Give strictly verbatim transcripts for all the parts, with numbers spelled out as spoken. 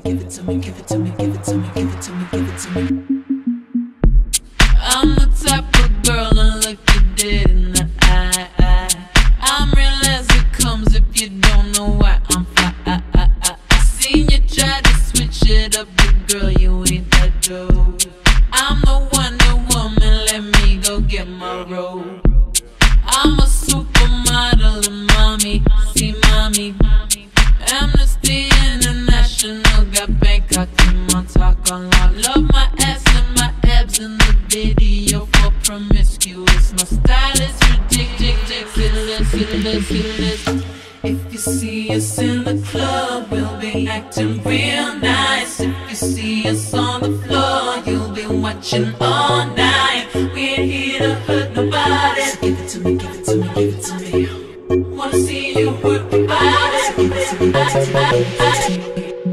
give it to me, give it to me, give it to me, give it to me, give it to me. I'm the type of girl to look you dead in the eye. I'm real as it comes if you don't know why I'm fly. I, I, I, I seen you try to switch it up, but girl, you ain't that dope. I'm the Wonder Woman, let me go get my robe. I'm a supermodel and mommy, see mommy. Amnesty International got Bangkok in my talk on lock. Love my ass and my abs in the video for promiscuous. My style is ridiculous, ridiculous, ridiculous. If you see us in the club, we'll be acting real nice. If you see us on the floor, you'll be watching all night. We ain't here to hurt nobody. So give it to me, give it to me, give it to me. Wanna see you work your body. So give it to me, give it to me, give it to me.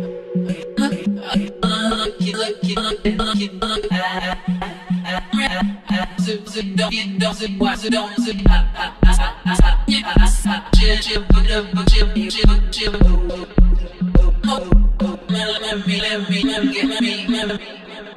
Lucky, lucky, lucky, lucky, lucky. Zip, zip, don't get, don't zip, why zip, don't zip. Chill, chill, put up, chill, chill, chill. Let me, let me, let me, let me, let me.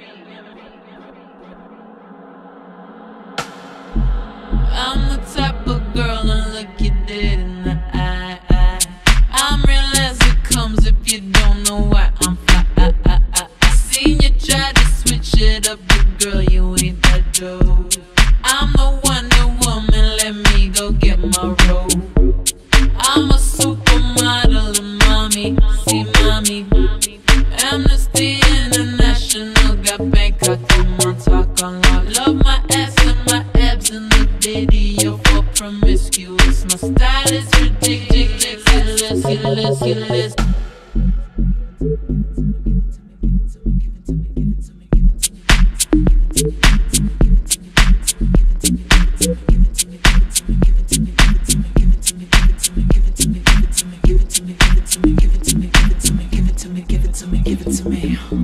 I'm the type of girl to look you dead in the eye. I'm real as it comes if you don't know why I'm fly. I, I, I, I seen you try to switch it up, but girl, you ain't that dope. I'm the Wonder Woman, let me go get my robe. I'm a supermodel and mommy, see mommy. Amnesty International got Bangkok in my talk on lock. Love my ass and my abs in the video for promiscuous. My style is ridiculous, ridiculous, ridiculous. Give it to me.